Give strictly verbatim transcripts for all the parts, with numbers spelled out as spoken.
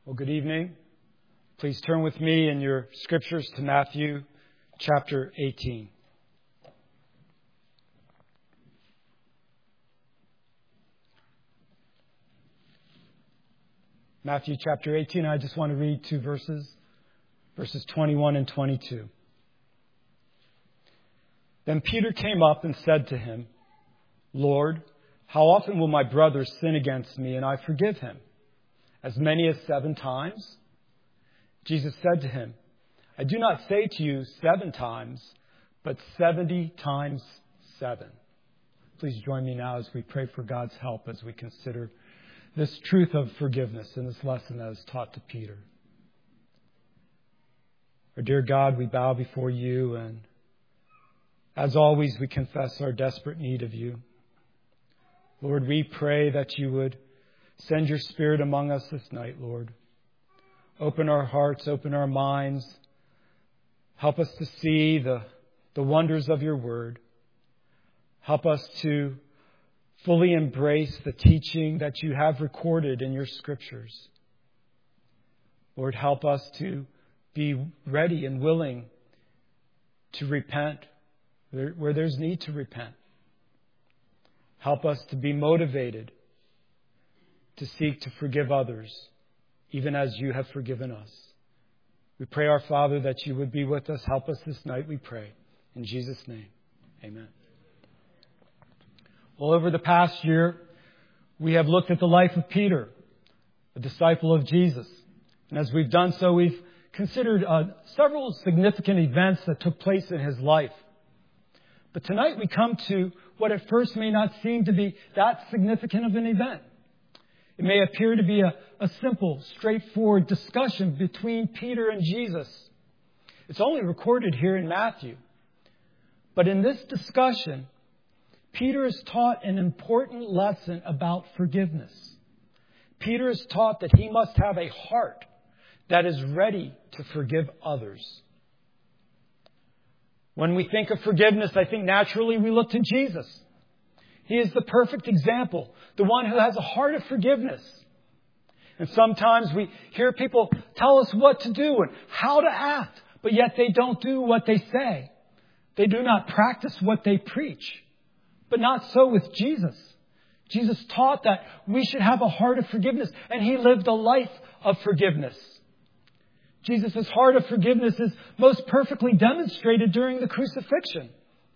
Well, good evening. Please turn with me in your scriptures to Matthew chapter eighteen. Matthew chapter eighteen, I just want to read two verses, verses twenty-one and twenty-two. Then Peter came up and said to him, Lord, how often will my brother sin against me and I forgive him? As many as seven times? Jesus said to him, I do not say to you seven times, but seventy times seven. Please join me now as we pray for God's help as we consider this truth of forgiveness in this lesson that is taught to Peter. Our dear God, we bow before you, and as always, we confess our desperate need of you. Lord, we pray that you would send your Spirit among us this night, Lord. Open our hearts, open our minds. Help us to see the, the wonders of your word. Help us to fully embrace the teaching that you have recorded in your scriptures. Lord, help us to be ready and willing to repent where there's need to repent. Help us to be motivated to seek to forgive others, even as you have forgiven us. We pray, our Father, that you would be with us. Help us this night, we pray. In Jesus' name, amen. Well, over the past year, we have looked at the life of Peter, a disciple of Jesus. And as we've done so, we've considered uh, several significant events that took place in his life. But tonight we come to what at first may not seem to be that significant of an event. It may appear to be a, a simple, straightforward discussion between Peter and Jesus. It's only recorded here in Matthew. But in this discussion, Peter is taught an important lesson about forgiveness. Peter is taught that he must have a heart that is ready to forgive others. When we think of forgiveness, I think naturally we look to Jesus. He is the perfect example, the one who has a heart of forgiveness. And sometimes we hear people tell us what to do and how to act, but yet they don't do what they say. They do not practice what they preach. But not so with Jesus. Jesus taught that we should have a heart of forgiveness, and he lived a life of forgiveness. Jesus' heart of forgiveness is most perfectly demonstrated during the crucifixion.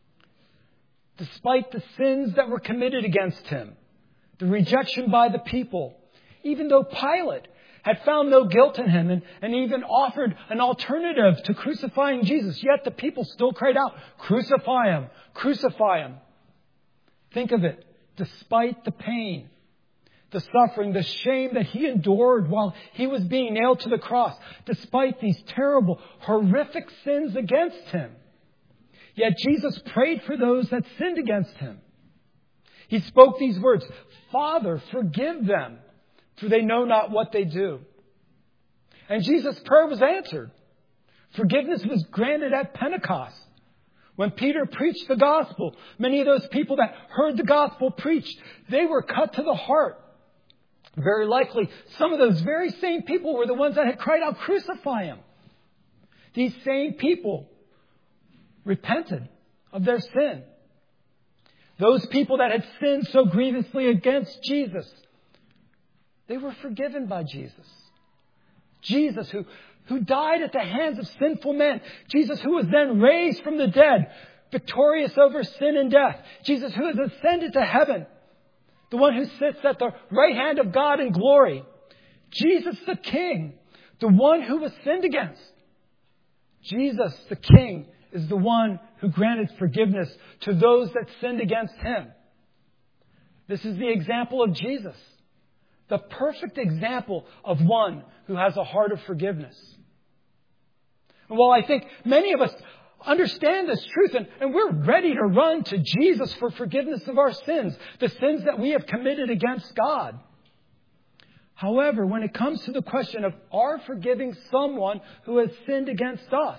Despite the sins that were committed against him, the rejection by the people, even though Pilate had found no guilt in him and, and even offered an alternative to crucifying Jesus, yet the people still cried out, crucify him, crucify him. Think of it, despite the pain, the suffering, the shame that he endured while he was being nailed to the cross, despite these terrible, horrific sins against him. Yet Jesus prayed for those that sinned against him. He spoke these words, Father, forgive them, for they know not what they do. And Jesus' prayer was answered. Forgiveness was granted at Pentecost. When Peter preached the gospel, many of those people that heard the gospel preached, they were cut to the heart. Very likely, some of those very same people were the ones that had cried out, crucify him. These same people repented of their sin. Those people that had sinned so grievously against Jesus, they were forgiven by Jesus. Jesus, who, who died at the hands of sinful men. Jesus, who was then raised from the dead, victorious over sin and death. Jesus, who has ascended to heaven. The one who sits at the right hand of God in glory. Jesus the King, the one who was sinned against. Jesus the King is the one who granted forgiveness to those that sinned against him. This is the example of Jesus. The perfect example of one who has a heart of forgiveness. And while I think many of us understand this truth and, and we're ready to run to Jesus for forgiveness of our sins, the sins that we have committed against God. However, when it comes to the question of our forgiving someone who has sinned against us,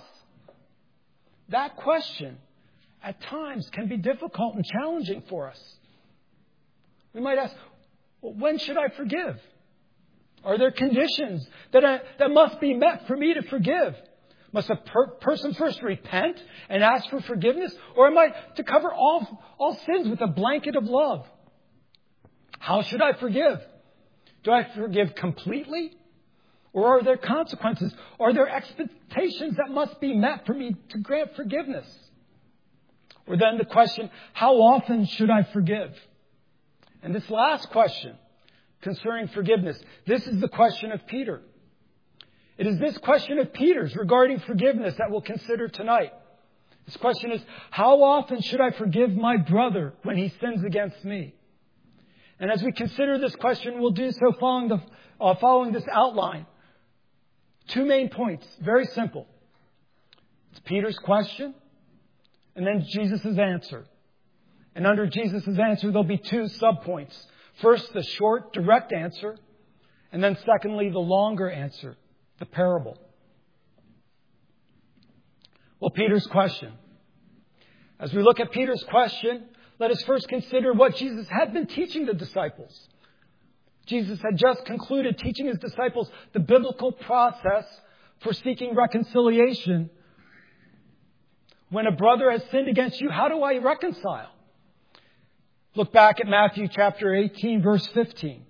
that question at times can be difficult and challenging for us. We might ask, well, when should I forgive? Are there conditions that, I, that must be met for me to forgive? Must a per- person first repent and ask for forgiveness? Or am I to cover all, all sins with a blanket of love? How should I forgive? Do I forgive completely? Or are there consequences? Are there expectations that must be met for me to grant forgiveness? Or then the question, how often should I forgive? And this last question concerning forgiveness, this is the question of Peter. It is this question of Peter's regarding forgiveness that we'll consider tonight. This question is, how often should I forgive my brother when he sins against me? And as we consider this question, we'll do so following, the, uh, following this outline. Two main points, very simple. It's Peter's question, and then Jesus' answer. And under Jesus' answer, there'll be two subpoints. First, the short, direct answer, and then secondly, the longer answer, the parable. Well, Peter's question. As we look at Peter's question, let us first consider what Jesus had been teaching the disciples. Jesus had just concluded teaching his disciples the biblical process for seeking reconciliation. When a brother has sinned against you, how do I reconcile? Look back at Matthew chapter eighteen, verse fifteen.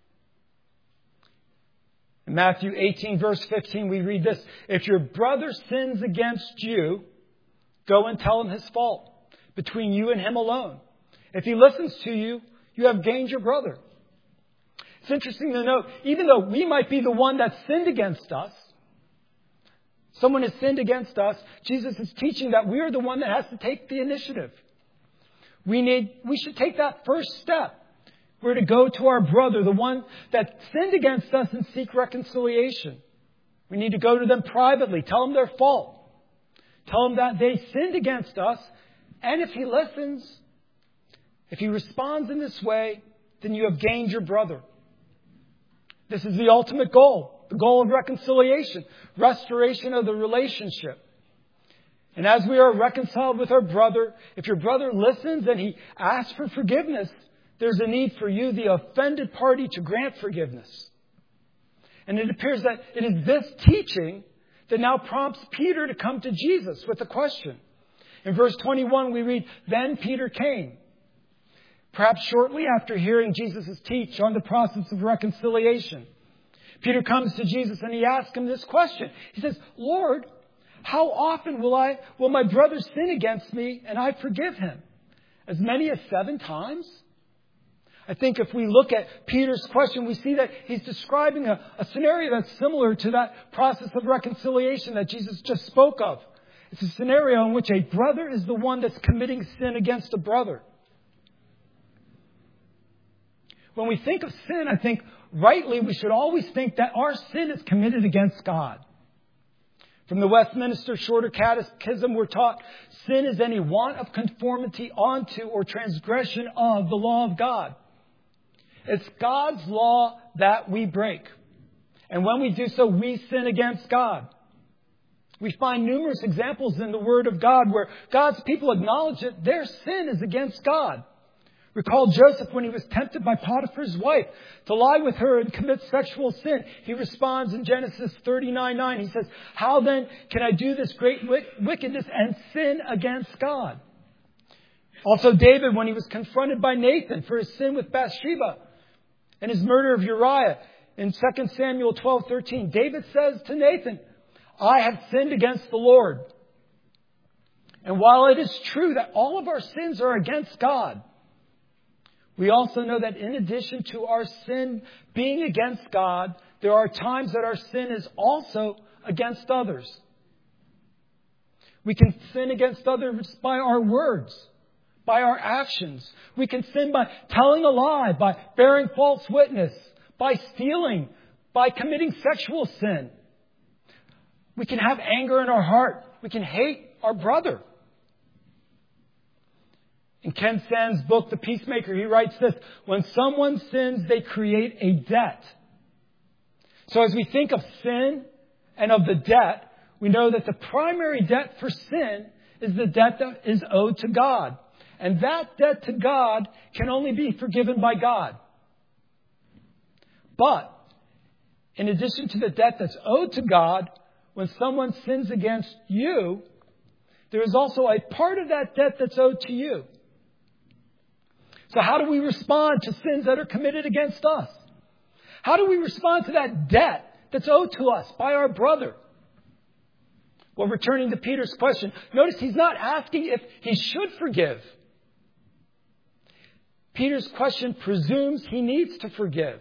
In Matthew eighteen, verse fifteen, we read this. If your brother sins against you, go and tell him his fault between you and him alone. If he listens to you, you have gained your brother. It's interesting to note, even though we might be the one that sinned against us, someone has sinned against us, Jesus is teaching that we are the one that has to take the initiative. We need, we should take that first step. We're to go to our brother, the one that sinned against us, and seek reconciliation. We need to go to them privately, tell them their fault. Tell them that they sinned against us. And if he listens, if he responds in this way, then you have gained your brother. This is the ultimate goal, the goal of reconciliation, restoration of the relationship. And as we are reconciled with our brother, if your brother listens and he asks for forgiveness, there's a need for you, the offended party, to grant forgiveness. And it appears that it is this teaching that now prompts Peter to come to Jesus with a question. In verse twenty-one, we read, Then Peter came. Perhaps shortly after hearing Jesus' teach on the process of reconciliation, Peter comes to Jesus and he asks him this question. He says, Lord, how often will I, will my brother sin against me and I forgive him? As many as seven times? I think if we look at Peter's question, we see that he's describing a, a scenario that's similar to that process of reconciliation that Jesus just spoke of. It's a scenario in which a brother is the one that's committing sin against a brother. When we think of sin, I think rightly we should always think that our sin is committed against God. From the Westminster Shorter Catechism, we're taught sin is any want of conformity onto or transgression of the law of God. It's God's law that we break. And when we do so, we sin against God. We find numerous examples in the Word of God where God's people acknowledge that their sin is against God. Recall Joseph when he was tempted by Potiphar's wife to lie with her and commit sexual sin. He responds in Genesis thirty-nine nine. He says, How then can I do this great wickedness and sin against God? Also David when he was confronted by Nathan for his sin with Bathsheba and his murder of Uriah. In Second Samuel twelve thirteen, David says to Nathan, I have sinned against the Lord. And while it is true that all of our sins are against God, we also know that in addition to our sin being against God, there are times that our sin is also against others. We can sin against others by our words, by our actions. We can sin by telling a lie, by bearing false witness, by stealing, by committing sexual sin. We can have anger in our heart. We can hate our brother. In Ken Sand's book, The Peacemaker, he writes this, when someone sins, they create a debt. So as we think of sin and of the debt, we know that the primary debt for sin is the debt that is owed to God. And that debt to God can only be forgiven by God. But in addition to the debt that's owed to God, when someone sins against you, there is also a part of that debt that's owed to you. So how do we respond to sins that are committed against us? How do we respond to that debt that's owed to us by our brother? Well, returning to Peter's question, notice he's not asking if he should forgive. Peter's question presumes he needs to forgive.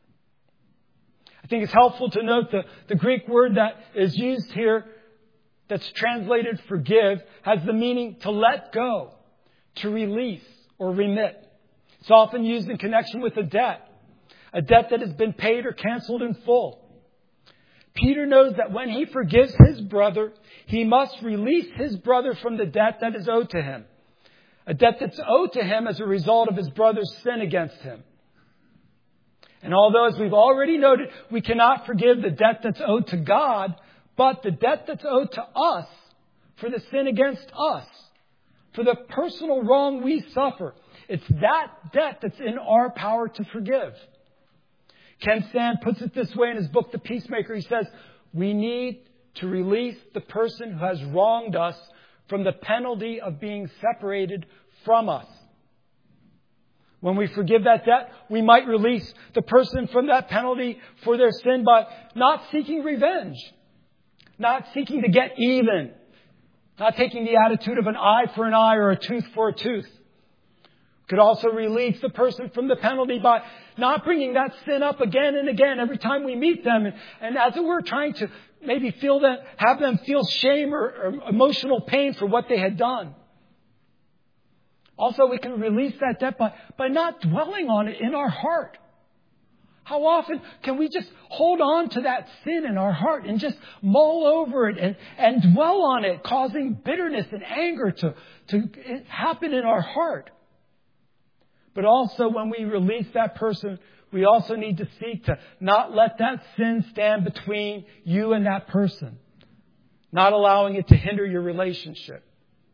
I think it's helpful to note the, the Greek word that is used here that's translated forgive has the meaning to let go, to release or remit. It's often used in connection with a debt, a debt that has been paid or canceled in full. Peter knows that when he forgives his brother, he must release his brother from the debt that is owed to him. A debt that's owed to him as a result of his brother's sin against him. And although, as we've already noted, we cannot forgive the debt that's owed to God, but the debt that's owed to us for the sin against us, for the personal wrong we suffer, it's that debt that's in our power to forgive. Ken Sand puts it this way in his book, The Peacemaker. He says, we need to release the person who has wronged us from the penalty of being separated from us. When we forgive that debt, we might release the person from that penalty for their sin by not seeking revenge, not seeking to get even, not taking the attitude of an eye for an eye or a tooth for a tooth. Could also release the person from the penalty by not bringing that sin up again and again every time we meet them. And, and as it were, trying to maybe feel that, have them feel shame or, or emotional pain for what they had done. Also, we can release that debt by, by not dwelling on it in our heart. How often can we just hold on to that sin in our heart and just mull over it and, and dwell on it, causing bitterness and anger to, to happen in our heart? But also when we release that person, we also need to seek to not let that sin stand between you and that person. Not allowing it to hinder your relationship.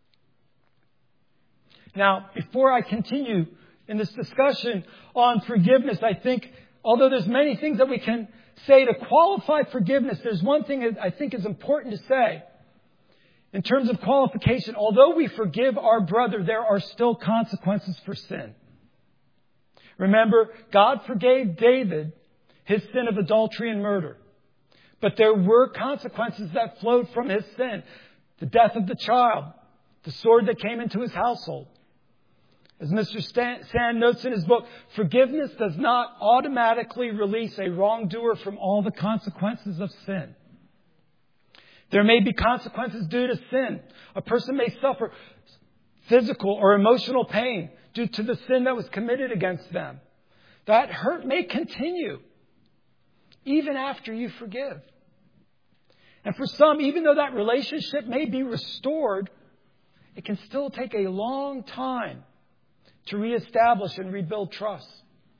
Now, before I continue in this discussion on forgiveness, I think, although there's many things that we can say to qualify forgiveness, there's one thing that I think is important to say. In terms of qualification, although we forgive our brother, there are still consequences for sin. Remember, God forgave David his sin of adultery and murder. But there were consequences that flowed from his sin. The death of the child. The sword that came into his household. As Mister Sand notes in his book, forgiveness does not automatically release a wrongdoer from all the consequences of sin. There may be consequences due to sin. A person may suffer physical or emotional pain due to the sin that was committed against them. That hurt may continue even after you forgive. And for some, even though that relationship may be restored, it can still take a long time to reestablish and rebuild trust.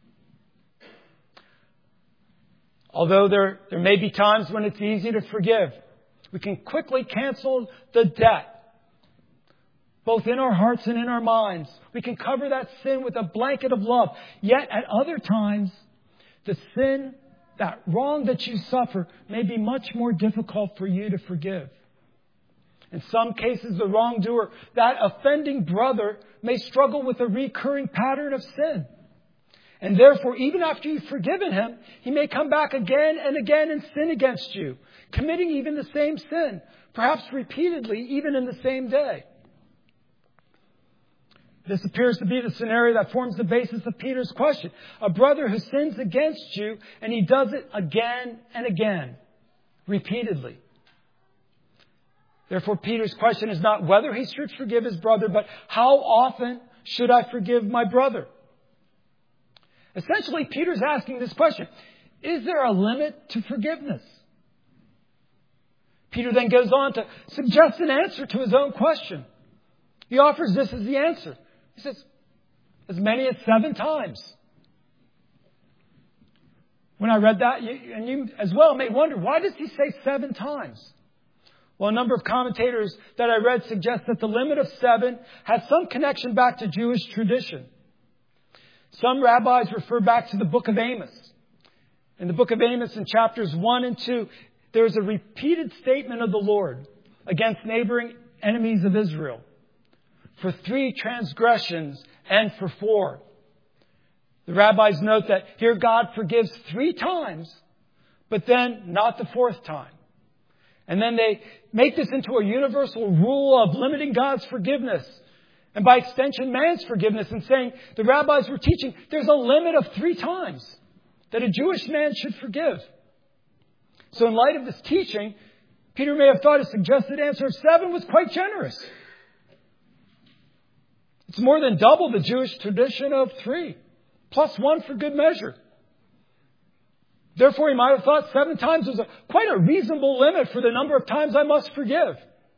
Although there, there may be times when it's easy to forgive, we can quickly cancel the debt, both in our hearts and in our minds. We can cover that sin with a blanket of love. Yet at other times, the sin, that wrong that you suffer, may be much more difficult for you to forgive. In some cases, the wrongdoer, that offending brother, may struggle with a recurring pattern of sin. And therefore, even after you've forgiven him, he may come back again and again and sin against you, committing even the same sin, perhaps repeatedly, even in the same day. This appears to be the scenario that forms the basis of Peter's question. A brother who sins against you, and he does it again and again, repeatedly. Therefore, Peter's question is not whether he should forgive his brother, but how often should I forgive my brother? Essentially, Peter's asking this question. Is there a limit to forgiveness? Peter then goes on to suggest an answer to his own question. He offers this as the answer. He says, as many as seven times. When I read that, you, and you as well may wonder, why does he say seven times? Well, a number of commentators that I read suggest that the limit of seven has some connection back to Jewish tradition. Some rabbis refer back to the book of Amos. In the book of Amos in chapters one and two, there's a repeated statement of the Lord against neighboring enemies of Israel. For three transgressions and for four. The rabbis note that here God forgives three times, but then not the fourth time. And then they make this into a universal rule of limiting God's forgiveness. And by extension, man's forgiveness, and saying the rabbis were teaching there's a limit of three times that a Jewish man should forgive. So in light of this teaching, Peter may have thought a suggested answer of seven was quite generous. It's more than double the Jewish tradition of three, plus one for good measure. Therefore, he might have thought seven times was a, quite a reasonable limit for the number of times I must forgive.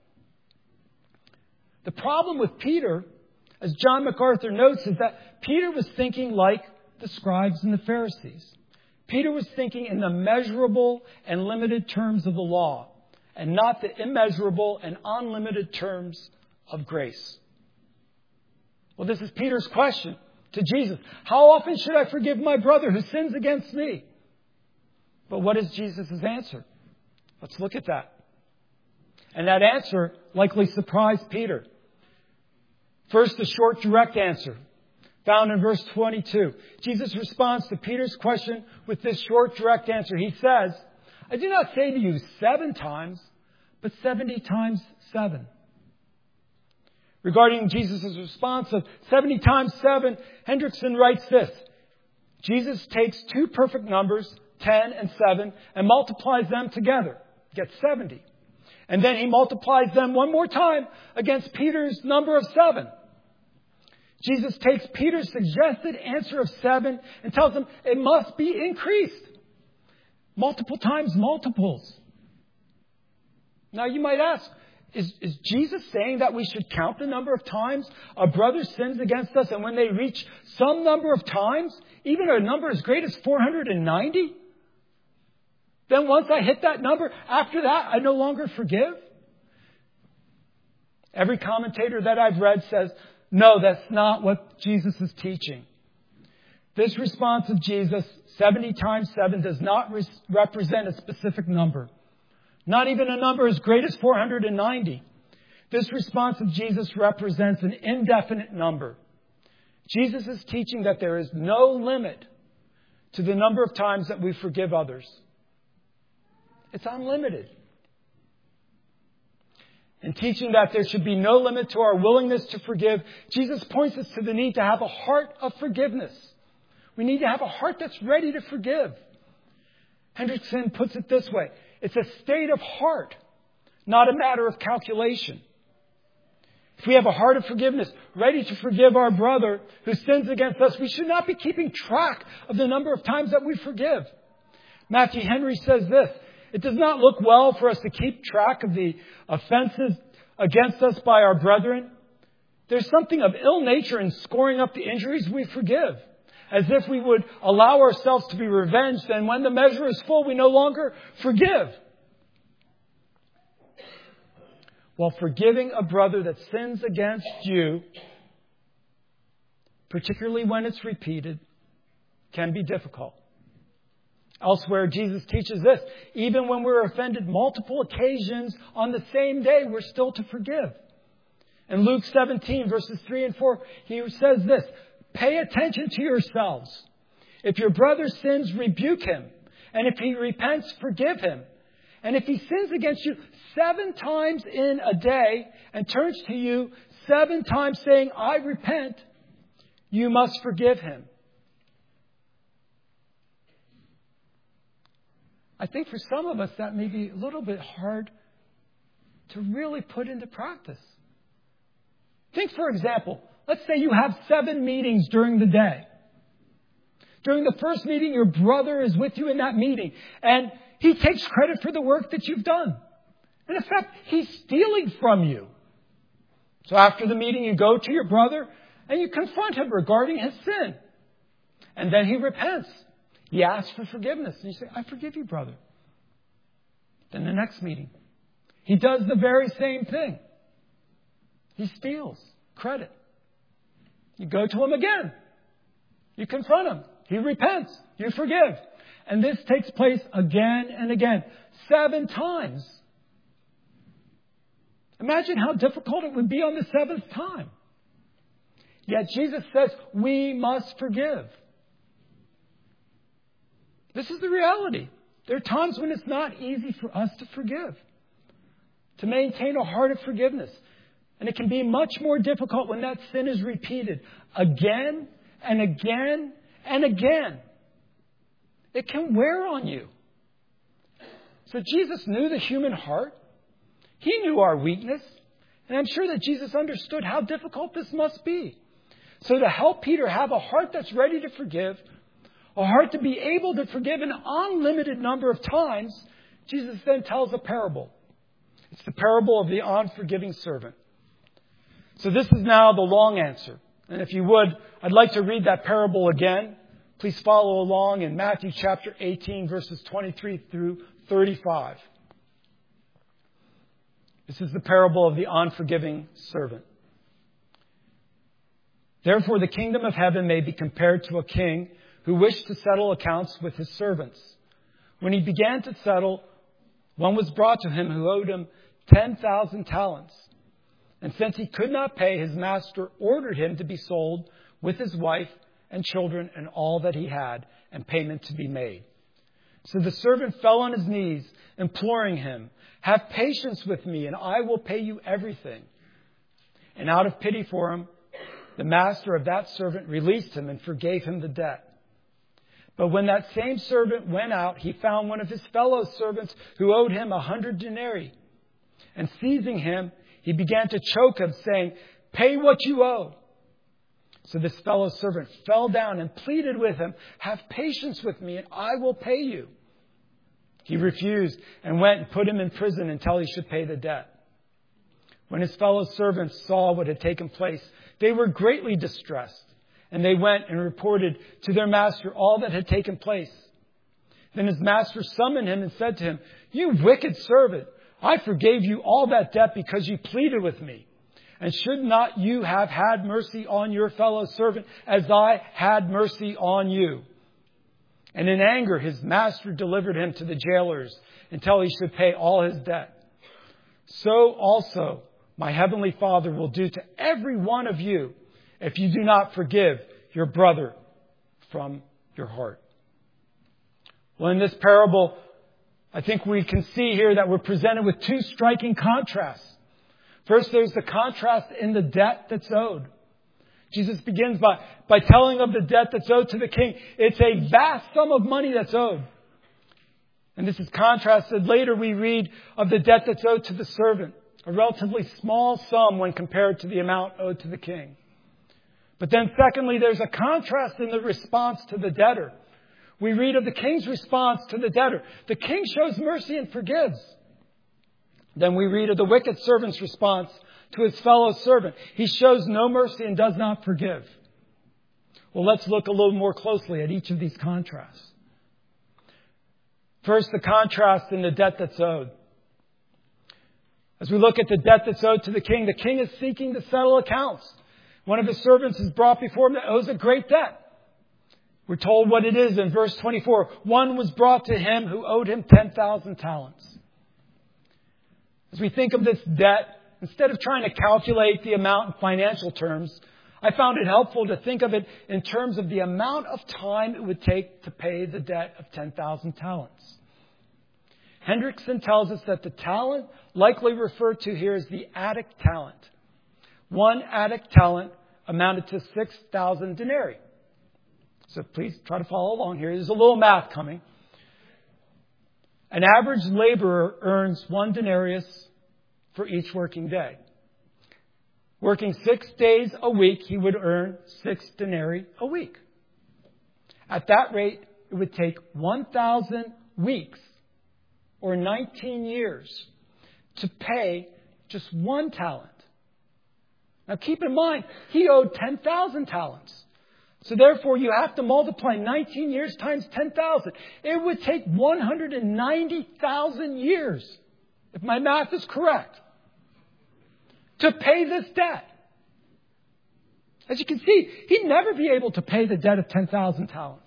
The problem with Peter, as John MacArthur notes, is that Peter was thinking like the scribes and the Pharisees. Peter was thinking in the measurable and limited terms of the law, and not the immeasurable and unlimited terms of grace. Well, this is Peter's question to Jesus. How often should I forgive my brother who sins against me? But what is Jesus' answer? Let's look at that. And that answer likely surprised Peter. First, a short, direct answer found in verse twenty-two. Jesus responds to Peter's question with this short, direct answer. He says, I do not say to you seven times, but seventy times seven. Regarding Jesus' response of seventy times seven, Hendrickson writes this. Jesus takes two perfect numbers, ten and seven, and multiplies them together. Gets seventy. And then he multiplies them one more time against Peter's number of seven. Jesus takes Peter's suggested answer of seven and tells him it must be increased. Multiple times multiples. Now you might ask, Is, is Jesus saying that we should count the number of times a brother sins against us, and when they reach some number of times, even a number as great as four hundred ninety, then once I hit that number, after that, I no longer forgive? Every commentator that I've read says, no, that's not what Jesus is teaching. This response of Jesus, seventy times seven, does not re- represent a specific number. Not even a number as great as four hundred ninety. This response of Jesus represents an indefinite number. Jesus is teaching that there is no limit to the number of times that we forgive others. It's unlimited. In teaching that there should be no limit to our willingness to forgive, Jesus points us to the need to have a heart of forgiveness. We need to have a heart that's ready to forgive. Hendrickson puts it this way. It's a state of heart, not a matter of calculation. If we have a heart of forgiveness, ready to forgive our brother who sins against us, we should not be keeping track of the number of times that we forgive. Matthew Henry says this, it does not look well for us to keep track of the offenses against us by our brethren. There's something of ill nature in scoring up the injuries we forgive, as if we would allow ourselves to be revenged, and when the measure is full, we no longer forgive. While forgiving a brother that sins against you, particularly when it's repeated, can be difficult. Elsewhere, Jesus teaches this. Even when we're offended multiple occasions on the same day, we're still to forgive. In Luke seventeen, verses three and four, he says this, pay attention to yourselves. If your brother sins, rebuke him. And if he repents, forgive him. And if he sins against you seven times in a day and turns to you seven times saying, I repent, you must forgive him. I think for some of us that may be a little bit hard to really put into practice. Think, for example, let's say you have seven meetings during the day. During the first meeting, your brother is with you in that meeting, and he takes credit for the work that you've done. And in fact, he's stealing from you. So after the meeting, you go to your brother and you confront him regarding his sin. And then he repents. He asks for forgiveness. And you say, I forgive you, brother. Then the next meeting, he does the very same thing. He steals credit. You go to him again. You confront him. He repents. You forgive. And this takes place again and again. Seven times. Imagine how difficult it would be on the seventh time. Yet Jesus says we must forgive. This is the reality. There are times when it's not easy for us to forgive, to maintain a heart of forgiveness. And it can be much more difficult when that sin is repeated again and again and again. It can wear on you. So Jesus knew the human heart. He knew our weakness. And I'm sure that Jesus understood how difficult this must be. So to help Peter have a heart that's ready to forgive, a heart to be able to forgive an unlimited number of times, Jesus then tells a parable. It's the parable of the unforgiving servant. So this is now the long answer. And if you would, I'd like to read that parable again. Please follow along in Matthew chapter eighteen, verses twenty-three through thirty-five. This is the parable of the unforgiving servant. Therefore, the kingdom of heaven may be compared to a king who wished to settle accounts with his servants. When he began to settle, one was brought to him who owed him ten thousand talents. And since he could not pay, his master ordered him to be sold with his wife and children and all that he had, and payment to be made. So the servant fell on his knees, imploring him, "Have patience with me, and I will pay you everything." And out of pity for him, the master of that servant released him and forgave him the debt. But when that same servant went out, he found one of his fellow servants who owed him a hundred denarii. And seizing him, he began to choke him, saying, "Pay what you owe." So this fellow servant fell down and pleaded with him, "Have patience with me, and I will pay you." He refused and went and put him in prison until he should pay the debt. When his fellow servants saw what had taken place, they were greatly distressed, and they went and reported to their master all that had taken place. Then his master summoned him and said to him, "You wicked servant, I forgave you all that debt because you pleaded with me. And should not you have had mercy on your fellow servant as I had mercy on you?" And in anger, his master delivered him to the jailers until he should pay all his debt. So also my heavenly Father will do to every one of you if you do not forgive your brother from your heart. Well, in this parable, I think we can see here that we're presented with two striking contrasts. First, there's the contrast in the debt that's owed. Jesus begins by, by telling of the debt that's owed to the king. It's a vast sum of money that's owed. And this is contrasted. Later we read of the debt that's owed to the servant, a relatively small sum when compared to the amount owed to the king. But then secondly, there's a contrast in the response to the debtor. We read of the king's response to the debtor. The king shows mercy and forgives. Then we read of the wicked servant's response to his fellow servant. He shows no mercy and does not forgive. Well, let's look a little more closely at each of these contrasts. First, the contrast in the debt that's owed. As we look at the debt that's owed to the king, the king is seeking to settle accounts. One of his servants is brought before him that owes a great debt. We're told what it is in verse twenty-four. One was brought to him who owed him ten thousand talents. As we think of this debt, instead of trying to calculate the amount in financial terms, I found it helpful to think of it in terms of the amount of time it would take to pay the debt of ten thousand talents. Hendrickson tells us that the talent likely referred to here is the Attic talent. One Attic talent amounted to six thousand denarii. So please try to follow along here. There's a little math coming. An average laborer earns one denarius for each working day. Working six days a week, he would earn six denarii a week. At that rate, it would take one thousand weeks or nineteen years to pay just one talent. Now keep in mind, he owed ten thousand talents. So therefore, you have to multiply nineteen years times ten thousand. It would take one hundred ninety thousand years, if my math is correct, to pay this debt. As you can see, he'd never be able to pay the debt of ten thousand talents.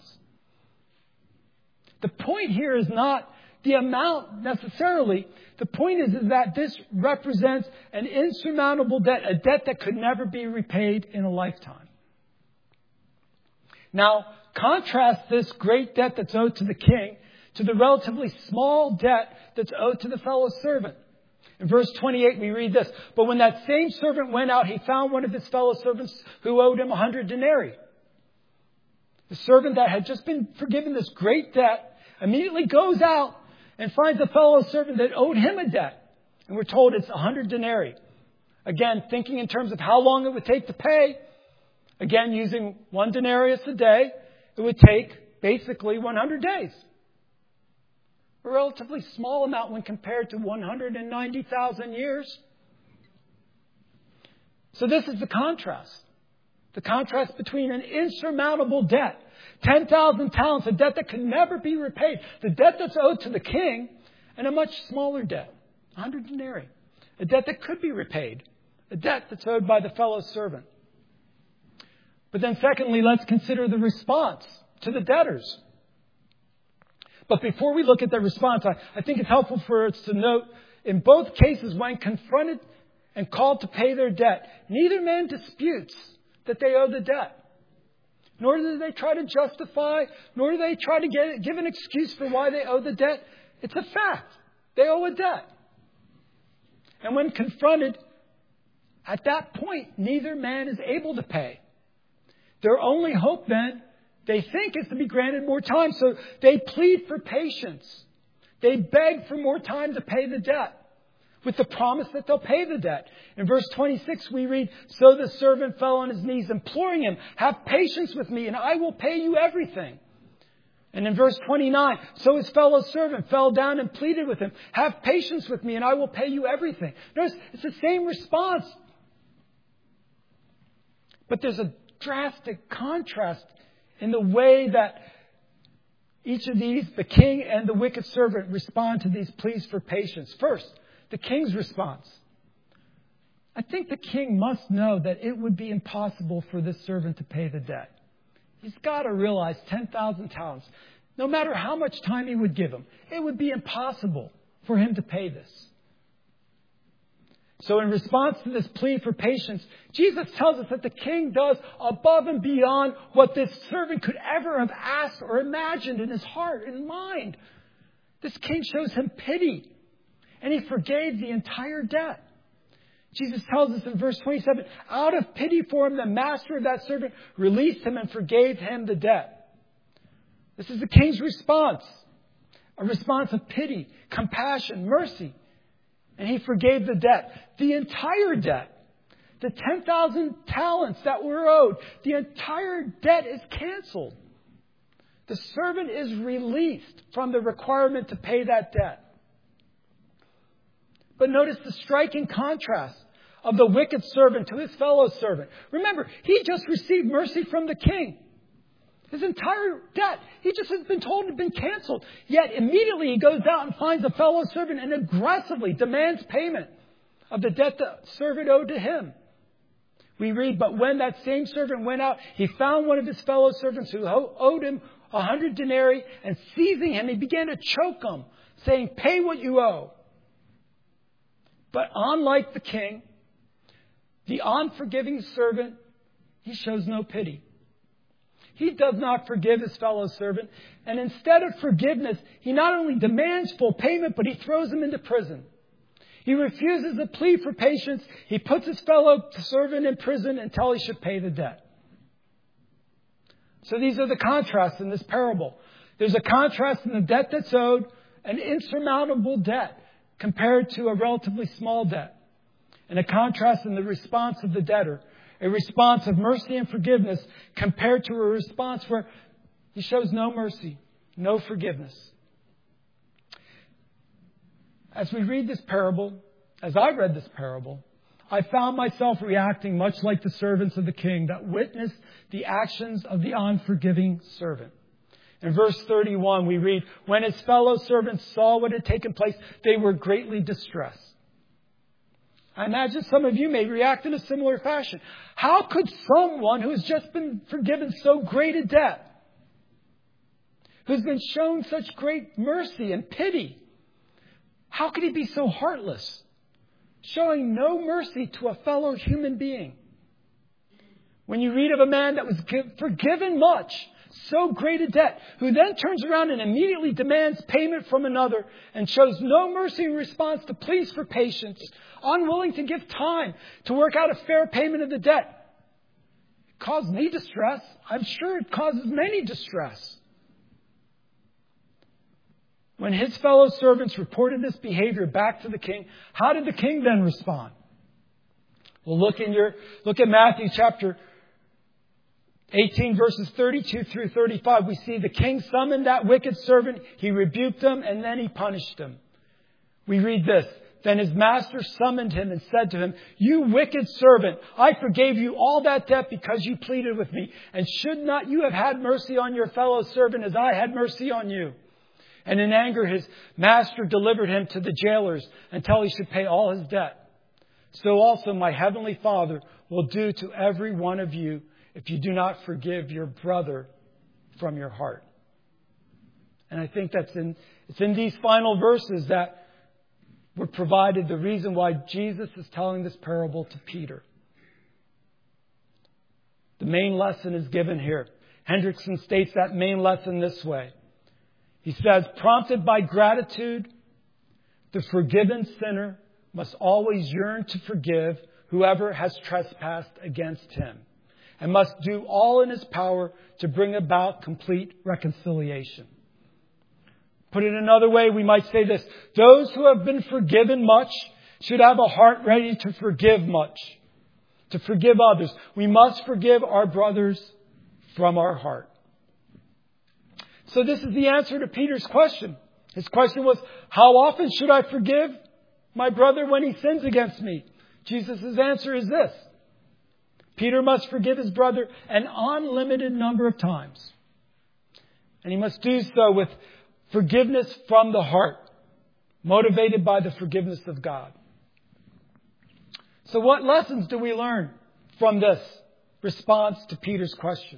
The point here is not the amount necessarily. The point is, is that this represents an insurmountable debt, a debt that could never be repaid in a lifetime. Now, contrast this great debt that's owed to the king to the relatively small debt that's owed to the fellow servant. In verse twenty-eight, we read this. But when that same servant went out, he found one of his fellow servants who owed him a hundred denarii. The servant that had just been forgiven this great debt immediately goes out and finds a fellow servant that owed him a debt. And we're told it's a hundred denarii. Again, thinking in terms of how long it would take to pay. Again, using one denarius a day, it would take basically one hundred days. A relatively small amount when compared to one hundred ninety thousand years. So this is the contrast. The contrast between an insurmountable debt, ten thousand talents, a debt that could never be repaid, the debt that's owed to the king, and a much smaller debt, one hundred denarii, a debt that could be repaid, a debt that's owed by the fellow servant. But then secondly, let's consider the response to the debtors. But before we look at their response, I, I think it's helpful for us to note, in both cases, when confronted and called to pay their debt, neither man disputes that they owe the debt. Nor do they try to justify, nor do they try to get, give an excuse for why they owe the debt. It's a fact. They owe a debt. And when confronted, at that point, neither man is able to pay. Their only hope then, they think, is to be granted more time. So they plead for patience. They beg for more time to pay the debt, with the promise that they'll pay the debt. In verse twenty-six, we read, so the servant fell on his knees, imploring him, have patience with me, and I will pay you everything. And in verse twenty-nine, so his fellow servant fell down and pleaded with him, have patience with me, and I will pay you everything. Notice, it's the same response. But there's a drastic contrast in the way that each of these, the king and the wicked servant, respond to these pleas for patience. First, the king's response. I think the king must know that it would be impossible for this servant to pay the debt. He's got to realize ten thousand talents. No matter how much time he would give him, it would be impossible for him to pay this. So in response to this plea for patience, Jesus tells us that the king does above and beyond what this servant could ever have asked or imagined in his heart and mind. This king shows him pity, and he forgave the entire debt. Jesus tells us in verse twenty-seven, out of pity for him, the master of that servant released him and forgave him the debt. This is the king's response, a response of pity, compassion, mercy. And he forgave the debt, the entire debt, the ten thousand talents that were owed. The entire debt is canceled. The servant is released from the requirement to pay that debt. But notice the striking contrast of the wicked servant to his fellow servant. Remember, he just received mercy from the king. His entire debt, he just has been told to have been canceled. Yet immediately he goes out and finds a fellow servant and aggressively demands payment of the debt the servant owed to him. We read, but when that same servant went out, he found one of his fellow servants who owed him a hundred denarii, and seizing him, he began to choke him, saying, pay what you owe. But unlike the king, the unforgiving servant, he shows no pity. He does not forgive his fellow servant. And instead of forgiveness, he not only demands full payment, but he throws him into prison. He refuses a plea for patience. He puts his fellow servant in prison until he should pay the debt. So these are the contrasts in this parable. There's a contrast in the debt that's owed, an insurmountable debt compared to a relatively small debt. And a contrast in the response of the debtor. A response of mercy and forgiveness compared to a response where he shows no mercy, no forgiveness. As we read this parable, as I read this parable, I found myself reacting much like the servants of the king that witnessed the actions of the unforgiving servant. In verse thirty-one, we read, when his fellow servants saw what had taken place, they were greatly distressed. I imagine some of you may react in a similar fashion. How could someone who has just been forgiven so great a debt, who's been shown such great mercy and pity, how could he be so heartless, showing no mercy to a fellow human being? When you read of a man that was forgiven much, so great a debt, who then turns around and immediately demands payment from another and shows no mercy in response to pleas for patience, unwilling to give time to work out a fair payment of the debt, it caused me distress. I'm sure it causes many distress. When his fellow servants reported this behavior back to the king, how did the king then respond? Well, look in your look at Matthew chapter eighteen, verses thirty-two through thirty-five. We see the king summoned that wicked servant. He rebuked him and then he punished him. We read this. Then his master summoned him and said to him, "You wicked servant, I forgave you all that debt because you pleaded with me. And should not you have had mercy on your fellow servant as I had mercy on you?" And in anger, his master delivered him to the jailers until he should pay all his debt. So also my heavenly Father will do to every one of you if you do not forgive your brother from your heart. And I think that's in, it's in these final verses that we're provided the reason why Jesus is telling this parable to Peter. The main lesson is given here. Hendrickson states that main lesson this way. He says, prompted by gratitude, the forgiven sinner must always yearn to forgive whoever has trespassed against him, and must do all in his power to bring about complete reconciliation. Put it another way, we might say this. Those who have been forgiven much should have a heart ready to forgive much, to forgive others. We must forgive our brothers from our heart. So this is the answer to Peter's question. His question was, how often should I forgive my brother when he sins against me? Jesus' answer is this. Peter must forgive his brother an unlimited number of times. And he must do so with forgiveness from the heart, motivated by the forgiveness of God. So what lessons do we learn from this response to Peter's question?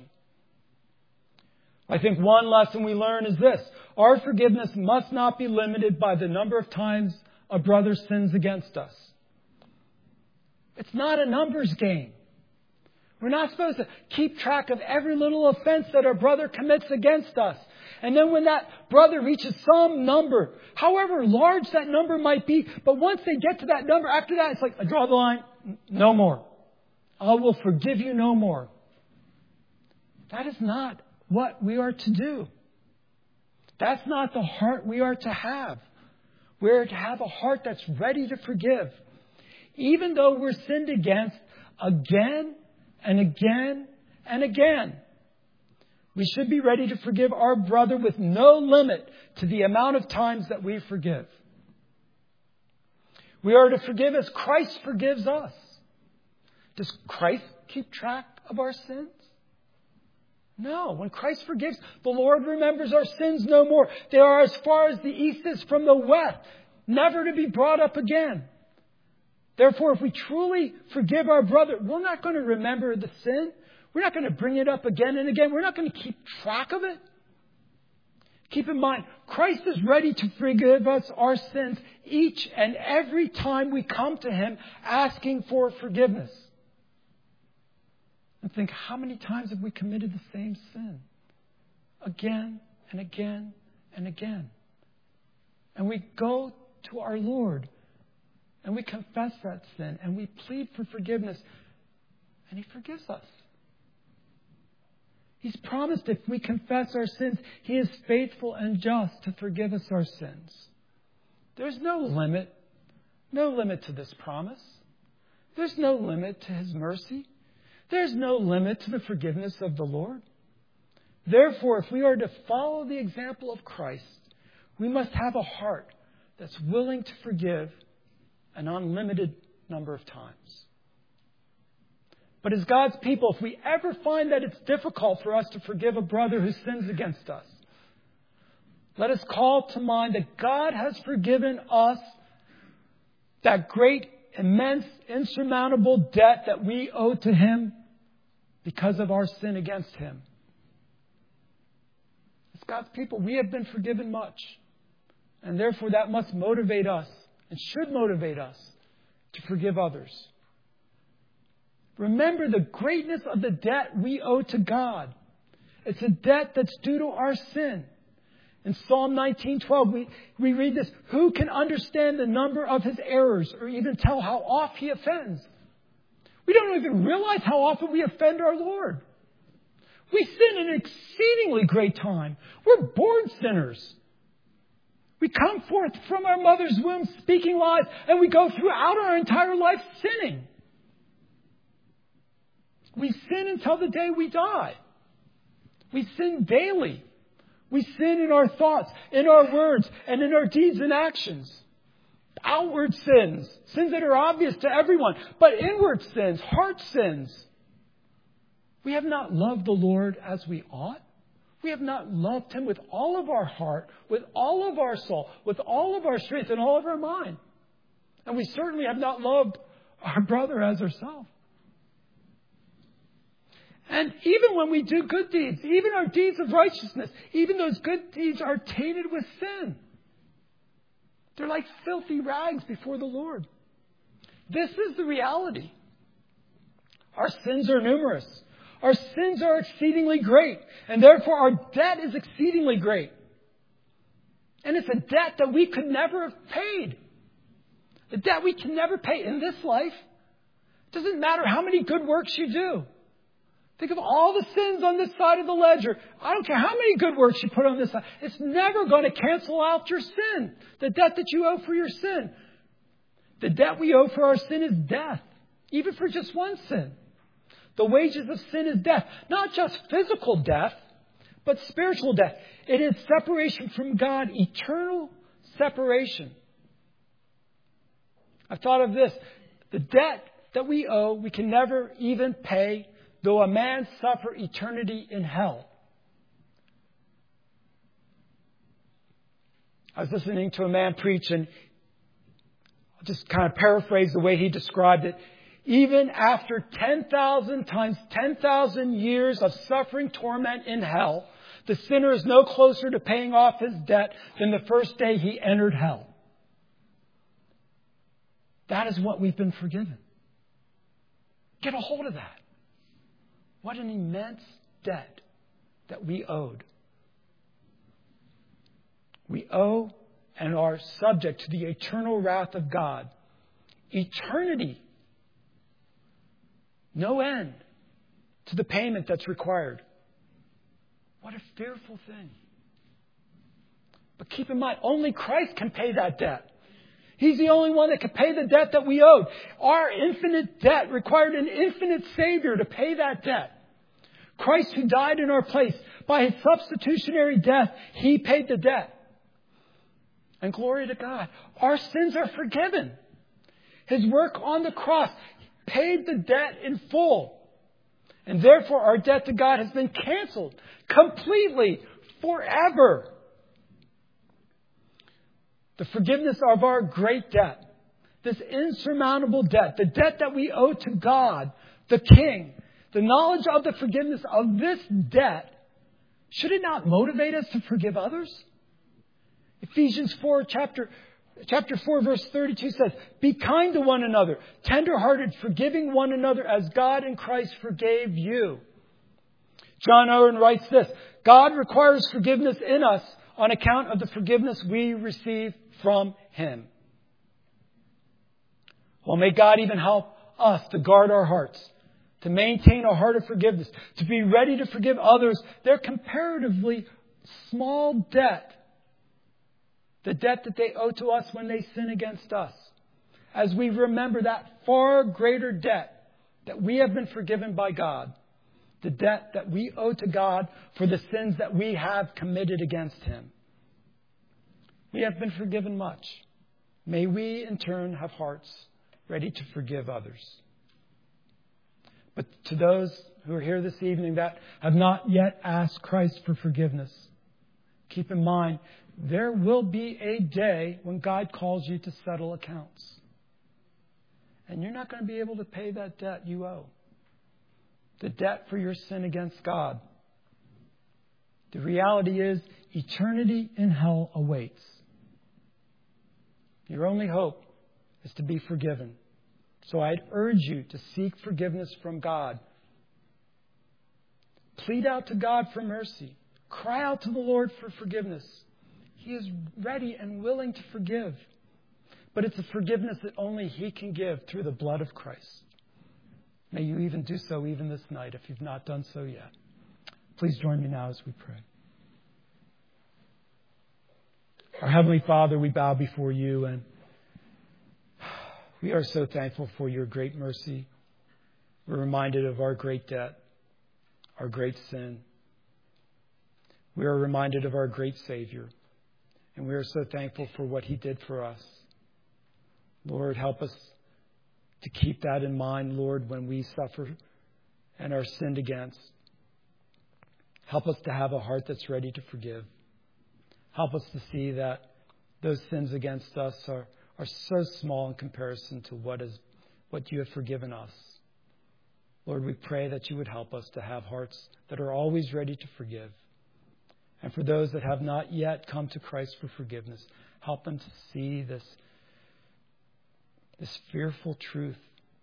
I think one lesson we learn is this. Our forgiveness must not be limited by the number of times a brother sins against us. It's not a numbers game. We're not supposed to keep track of every little offense that our brother commits against us. And then when that brother reaches some number, however large that number might be, but once they get to that number, after that, it's like, I draw the line. No more. I will forgive you no more. That is not what we are to do. That's not the heart we are to have. We're to have a heart that's ready to forgive. Even though we're sinned against again and again and again. We should be ready to forgive our brother with no limit to the amount of times that we forgive. We are to forgive as Christ forgives us. Does Christ keep track of our sins? No. When Christ forgives, the Lord remembers our sins no more. They are as far as the east is from the west, never to be brought up again. Therefore, if we truly forgive our brother, we're not going to remember the sin. We're not going to bring it up again and again. We're not going to keep track of it. Keep in mind, Christ is ready to forgive us our sins each and every time we come to Him asking for forgiveness. And think, how many times have we committed the same sin? Again and again and again. And we go to our Lord and we confess that sin and we plead for forgiveness and He forgives us. He's promised if we confess our sins, He is faithful and just to forgive us our sins. There's no limit, no limit to this promise. There's no limit to His mercy. There's no limit to the forgiveness of the Lord. Therefore, if we are to follow the example of Christ, we must have a heart that's willing to forgive an unlimited number of times. But as God's people, if we ever find that it's difficult for us to forgive a brother who sins against us, let us call to mind that God has forgiven us that great immense, insurmountable debt that we owe to Him because of our sin against Him. As God's people, we have been forgiven much. And therefore that must motivate us and should motivate us to forgive others. Remember the greatness of the debt we owe to God. It's a debt that's due to our sin. In Psalm nineteen twelve, we, we read this. Who can understand the number of his errors or even tell how oft he offends? We don't even realize how often we offend our Lord. We sin in exceedingly great time. We're born sinners. We come forth from our mother's womb speaking lies, and we go throughout our entire life sinning. We sin until the day we die. We sin daily. We sin in our thoughts, in our words, and in our deeds and actions. Outward sins, sins that are obvious to everyone, but inward sins, heart sins. We have not loved the Lord as we ought. We have not loved Him with all of our heart, with all of our soul, with all of our strength, and all of our mind. And we certainly have not loved our brother as ourselves. And even when we do good deeds, even our deeds of righteousness, even those good deeds are tainted with sin. They're like filthy rags before the Lord. This is the reality. Our sins are numerous. Our sins are exceedingly great. And therefore our debt is exceedingly great. And it's a debt that we could never have paid. A debt we can never pay in this life. It doesn't matter how many good works you do. Think of all the sins on this side of the ledger. I don't care how many good works you put on this side. It's never going to cancel out your sin. The debt that you owe for your sin. The debt we owe for our sin is death. Even for just one sin. The wages of sin is death. Not just physical death, but spiritual death. It is separation from God. Eternal separation. I've thought of this. The debt that we owe, we can never even pay, though a man suffer eternity in hell. I was listening to a man preach, and I'll just kind of paraphrase the way he described it. Even after ten thousand times ten thousand years of suffering torment in hell, the sinner is no closer to paying off his debt than the first day he entered hell. That is what we've been forgiven. Get a hold of that. What an immense debt that we owed. We owe and are subject to the eternal wrath of God. Eternity. No end to the payment that's required. What a fearful thing. But keep in mind, only Christ can pay that debt. He's the only one that can pay the debt that we owed. Our infinite debt required an infinite Savior to pay that debt. Christ, who died in our place, by His substitutionary death, He paid the debt. And glory to God, our sins are forgiven. His work on the cross paid the debt in full. And therefore our debt to God has been canceled completely, forever. The forgiveness of our great debt, this insurmountable debt, the debt that we owe to God, the King, the knowledge of the forgiveness of this debt, should it not motivate us to forgive others? Ephesians four, chapter, chapter four, verse thirty-two says, be kind to one another, tender-hearted, forgiving one another as God in Christ forgave you. John Owen writes this, God requires forgiveness in us on account of the forgiveness we receive from Him. Well, may God even help us to guard our hearts, to maintain a heart of forgiveness, to be ready to forgive others their comparatively small debt, the debt that they owe to us when they sin against us, as we remember that far greater debt that we have been forgiven by God, the debt that we owe to God for the sins that we have committed against Him. We have been forgiven much. May we, in turn, have hearts ready to forgive others. But to those who are here this evening that have not yet asked Christ for forgiveness, keep in mind, there will be a day when God calls you to settle accounts. And you're not going to be able to pay that debt you owe. The debt for your sin against God. The reality is eternity in hell awaits. Your only hope is to be forgiven. So I'd urge you to seek forgiveness from God. Plead out to God for mercy. Cry out to the Lord for forgiveness. He is ready and willing to forgive. But it's a forgiveness that only He can give through the blood of Christ. May you even do so even this night if you've not done so yet. Please join me now as we pray. Our Heavenly Father, we bow before you and we are so thankful for your great mercy. We're reminded of our great debt, our great sin. We are reminded of our great Savior. And we are so thankful for what He did for us. Lord, help us to keep that in mind, Lord, when we suffer and are sinned against. Help us to have a heart that's ready to forgive. Help us to see that those sins against us are, are so small in comparison to what is what you have forgiven us. Lord, we pray that you would help us to have hearts that are always ready to forgive. And for those that have not yet come to Christ for forgiveness, help them to see this, this fearful truth.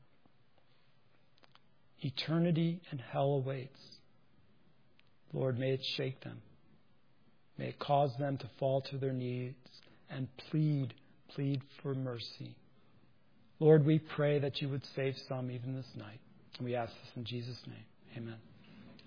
Eternity and hell awaits. Lord, may it shake them. May it cause them to fall to their knees and plead, plead for mercy. Lord, we pray that you would save some even this night. And we ask this in Jesus' name. Amen.